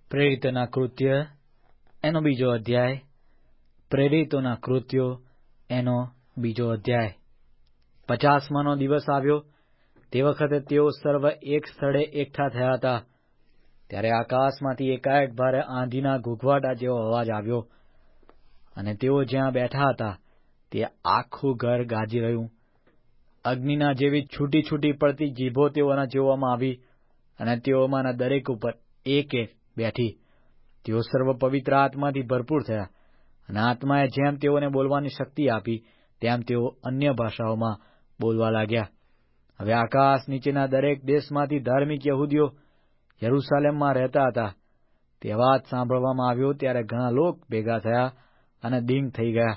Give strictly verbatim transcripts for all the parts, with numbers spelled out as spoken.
પ્રેરિતોના કૃત્ય એનો બીજો અધ્યાય. પ્રેરિતોના કૃત્યો એનો બીજો અધ્યાય. પચાસમાનો દિવસ આવ્યો તે વખતે તેઓ સર્વ એક સ્થળે એકઠા થયા હતા. ત્યારે આકાશમાંથી એકાએક ભારે આંધીના ઘૂઘવાટા જેવો અવાજ આવ્યો, અને તેઓ જ્યાં બેઠા હતા તે આખું ઘર ગાજી રહ્યું. અગ્નિના જેવી છૂટી છૂટી પડતી જીભો તેઓના જોવામાં આવી, અને તેઓમાંના દરેક ઉપર એક એક બેઠી. તેઓ સર્વ પવિત્ર આત્માથી ભરપૂર થયા, અને આત્માએ જેમ તેઓને બોલવાની શક્તિ આપી તેમ તેઓ અન્ય ભાષાઓમાં બોલવા લાગ્યા. હવે આકાશ નીચેના દરેક દેશમાંથી ધાર્મિક યહૂદીઓ યરૂશાલેમમાં રહેતા હતા. તે વાત સાંભળવામાં આવ્યો ત્યારે ઘણા લોકો ભેગા થયા અને દીંગ થઈ ગયા,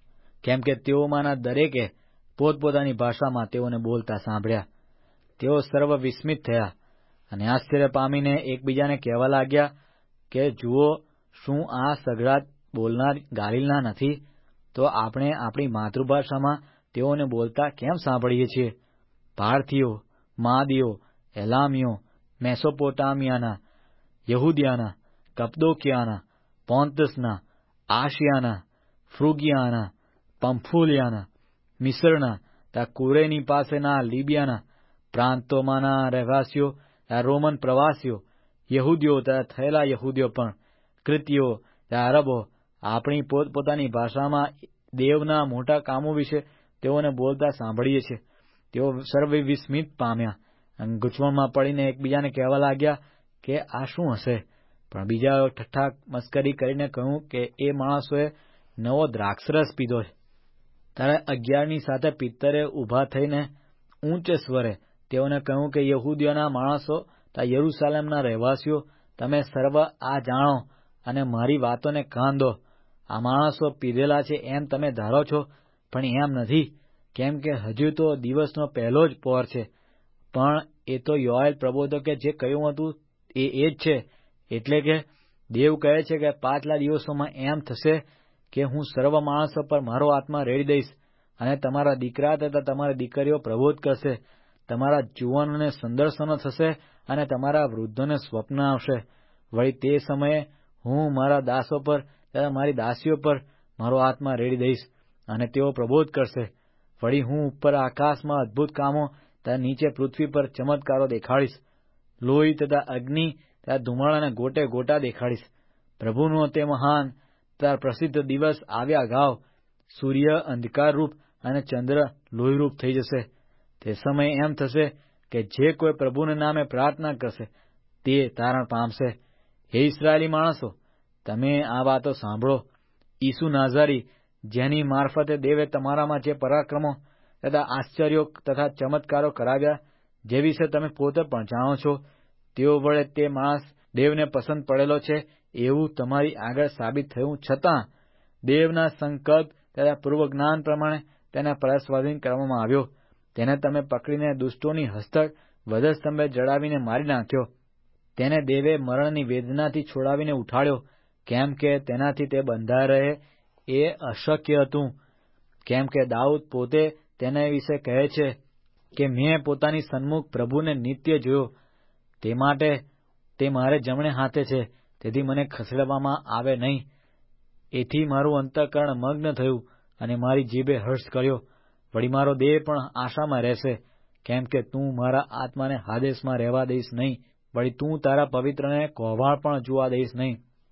કેમ કે તેઓમાંના દરેકે પોતપોતાની ભાષામાં તેઓને બોલતા સાંભળ્યા. તેઓ સર્વ વિસ્મિત થયા અને આશ્ચર્ય પામીને એકબીજાને કહેવા લાગ્યા કે, જુઓ, શું આ સઘળાટ બોલનાર ગાલિલના નથી? તો આપણે આપણી માતૃભાષામાં તેઓને બોલતા કેમ સાંભળીએ છીએ? પારથીઓ, માદીઓ, એલામીઓ, મેસોપોટામિયાના, યહૂદિયાના, કપ્દોકિયાના, પોન્તસના, આશિયાના, ફ્રુગિયાના, પંફુલિયાના, મિસરના તથા કુરેની પાસેના લીબિયાના પ્રાંતોમાંના રહેવાસીઓ તથા રોમન પ્રવાસીઓ, યહૂદીઓ તથા થયેલા યહૂદીઓ પણ, ક્રિતીઓ તથા અરબો, આપણી પોતપોતાની ભાષામાં દેવના મોટા કામો વિશે તેઓને બોલતા સાંભળીએ છીએ. તેઓ સર્વે વિસ્મિત પામ્યા અને ગૂંચવણમાં પડીને એકબીજાને કહેવા લાગ્યા કે આ શું હશે? પણ બીજાઓ ઠઠ્ઠા મસ્કરી કરીને કહ્યું કે એ માણસોએ નવો દ્રાક્ષરસ પીધો છે. ત્યારે અગિયારની સાથે પિત્તરે ઊભા થઈને ઊંચે સ્વરે તેઓને કહ્યું કે યહૂદીઓના માણસો તથા યરૂશાલેમના રહેવાસીઓ, તમે સર્વ આ જાણો અને મારી વાતોને કાન દો. આ માણસો પીધેલા છે એમ તમે ધારો છો, પણ એમ નથી, કેમ કે હજુ તો દિવસનો પહેલો જ પહોર છે. પણ એ તો યોએલ પ્રબોધકે જે કહ્યું હતું એ એ જ છે. એટલે કે દેવ કહે છે કે પાછલા દિવસોમાં એમ થશે કે હું સર્વ માણસો પર મારો આત્મા રેડી દઈશ, અને તમારા દીકરા તથા તમારી દીકરીઓ પ્રબોધ કરશે. તમારા જુવાનોને સંદર્શનો થશે અને તમારા વૃદ્ધોને સ્વપ્ન આવશે. વળી તે સમયે હું મારા દાસો પર તથા મારી દાસીઓ પર મારો આત્મા રેડી દઈશ, અને તેઓ પ્રબોધ કરશે. વળી હું ઉપર આકાશમાં અદભુત કામો તથા નીચે પૃથ્વી પર ચમત્કારો દેખાડીશ. લોહી તથા અગ્નિ તથા ધુમાડાને ગોટે ગોટા દેખાડીશ. પ્રભુનો તે મહાન તથા પ્રસિદ્ધ દિવસ આવ્યા અગાઉ સૂર્ય અંધકારરૂપ અને ચંદ્ર લોહીરૂપ થઈ જશે. તે સમયે એમ થશે કે જે કોઈ પ્રભુના નામે પ્રાર્થના કરશે તે તારણ પામશે. હે ઇસ્રાયેલી માણસો, તમે આ વાતો સાંભળો. ઈસુ નાઝારી, જેની મારફતે દેવે તમારામાં જે પરાક્રમો તથા આશ્ચર્યો તથા ચમત્કારો કરાવ્યા, જે વિશે તમે પોતે પણ જાણો છો, તેઓ વડે તે માણસ દેવને પસંદ પડેલો છે એવું તમારી આગળ સાબિત થયું, છતાં દેવના સંકલ્પ તથા પૂર્વજ્ઞાન પ્રમાણે તેને પરસ્વાધીન કરવામાં આવ્યો. તેને તમે પકડીને દુષ્ટોની હસ્તક વધસ્તંભે જડાવીને મારી નાખ્યો. તેને દેવે મરણની વેદનાથી છોડાવીને ઉઠાડ્યો, કેમ કે તેનાથી તે બંધાઈ રહે એ અશક્ય હતું. કેમ કે દાઉદ પોતે તેના વિશે કહે છે કે મેં પોતાની સન્મુખ પ્રભુને નિત્ય જોયો, તે માટે તે મારે જમણે હાથે છે, તેથી મને ખસેડવામાં આવે નહીં. એથી મારું અંતઃકરણ મગ્ન થયું અને મારી જીભે હર્ષ કર્યો. વળી મારો દેહ પણ આશામાં રહેશે, કેમ કે તું મારા આત્માને હાદેસમાં રહેવા દઈશ નહીં. વળી તું તારા પવિત્રને કોહવાળ પણ જોવા દઈશ નહીં.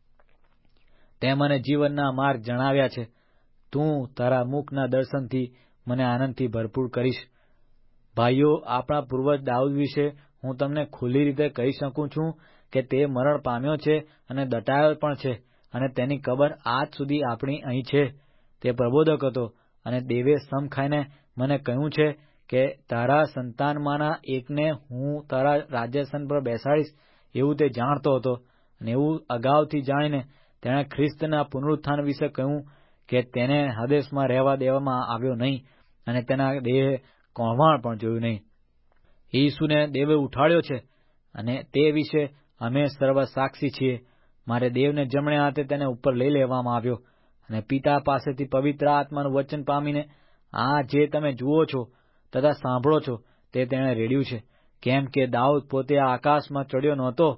તે મને જીવનના માર્ગ જણાવ્યા છે. તું તારા મુખના દર્શનથી મને આનંદથી ભરપૂર કરીશ. ભાઈઓ, આપણા પૂર્વજ દાઉદ વિશે હું તમને ખુલ્લી રીતે કહી શકું છું કે તે મરણ પામ્યો છે અને દટાયો પણ છે, અને તેની કબર આજ સુધી આપણી અહીં છે. તે પ્રબોધક હતો, અને દેવે સમ ખાઈને મને કહ્યું છે કે તારા સંતાનમાંના એકને હું તારા રાજ્યાસન પર બેસાડીશ. એવું તે જાણતો હતો, અને એવું અગાઉથી જાણીને તેણે ખ્રિસ્તના પુનરુત્થાન વિશે કહ્યું કે તેને હદેસમાં રહેવા દેવામાં આવ્યો નહીં, અને તેના દેહે કોહવાણ પણ જોયું નહીં. ઈસુને દેવે ઉઠાડ્યો છે, અને તે વિશે અમે સર્વ સાક્ષી છીએ. મારે દેવને જમણે હાથે તેને ઉપર લઈ લેવામાં આવ્યો, અને પિતા પાસેથી પવિત્ર આત્માનું વચન પામીને આ જે તમે જુઓ છો તથા સાંભળો છો તે તેણે રેડ્યું છે. કેમ કે દાઉદ પોતે આકાશમાં ચડ્યો નહોતો,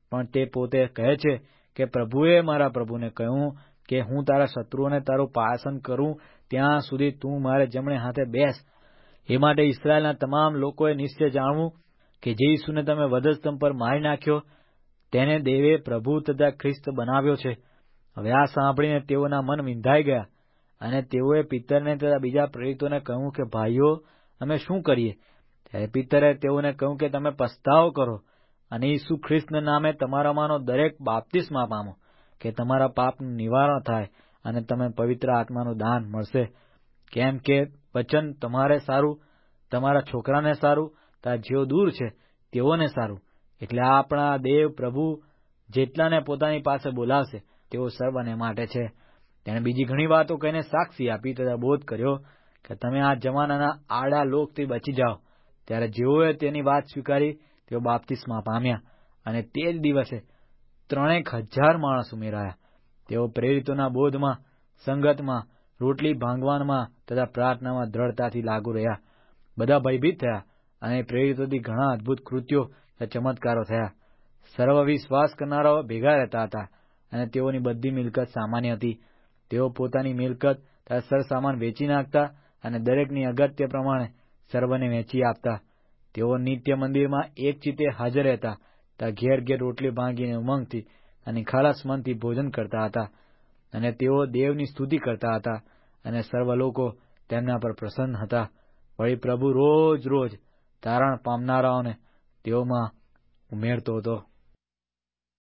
પણ તે પોતે કહે છે કે પ્રભુએ મારા પ્રભુને કહ્યું કે હું તારા શત્રુઓને તારું પાસન કરું ત્યાં સુધી તું મારે જમણે હાથે બેસ. એ માટે ઇસ્રાયેલના તમામ લોકોએ નિશ્ચય જાણવું કે જે ઈસુને તમે વધસ્તંભ પર મારી નાખ્યો તેને દેવે પ્રભુ તથા ખ્રિસ્ત બનાવ્યો છે. હવે આ સાંભળીને તેઓના મન વિંધાઈ ગયા અને તેઓએ પિત્તરને તથા બીજા પ્રેરિતોને કહ્યું કે ભાઈઓ, અમે શું કરીએ? ત્યારે પિત્તરે તેઓને કહ્યું કે તમે પસ્તાવો કરો અને ઈસુ ખ્રિસ્તના નામે તમારામાંનો દરેક બાપ્તિસ્મા પામો કે તમારા પાપનું નિવારણ થાય અને તમે પવિત્ર આત્માનું દાન મળશે. કેમ કે વચન તમારે સારું, તમારા છોકરાને સારું, તથા જેઓ દૂર છે તેઓને સારું. એટલે આપણા દેવ પ્રભુ જેટલાને પોતાની પાસે બોલાવશે તેઓ સર્વને માટે છે. તેણે બીજી ઘણી વાતો કહીને સાક્ષી આપી તથા બોધ કર્યો કે તમે આ જમાનાના આડા લોકથી બચી જાઓ. ત્યારે જેઓએ તેની વાત સ્વીકારી તેઓ બાપ્તિસ્મા પામ્યા અને તે જ દિવસે ત્રણેક હજાર માણસ ઉમેરાયા. તેઓ પ્રેરિતોના બોધમાં, સંગતમાં, રોટલી ભાંગવામાં તથા પ્રાર્થનામાં દ્રઢતાથી લાગુ રહ્યા. બધા ભયભીત થયા અને પ્રેરિતોથી ઘણા અદભુત કૃત્યો તથા ચમત્કારો થયા. સર્વ વિશ્વાસ કરનારાઓ ભેગા રહેતા હતા અને તેઓની બધી મિલકત સામાન્ય હતી. તેઓ પોતાની મિલકત તથા સરસામાન વેચી નાખતા અને દરેકની અગત્ય પ્રમાણે સર્વને વહેંચી આપતા. તેઓ નિત્ય મંદિરમાં એક ચિત્તે હાજર રહેતા તથા ઘેર ઘેર રોટલી ભાંગીને ઉમંગથી અને ખાસ મનથી ભોજન કરતા હતા અને તેઓ દેવની સ્તુતિ કરતા હતા અને સર્વ લોકો તેમના પર પ્રસન્ન હતા. વળી પ્રભુ રોજ રોજ તારણ પામનારાઓને તેઓમાં ઉમેરતો હતો.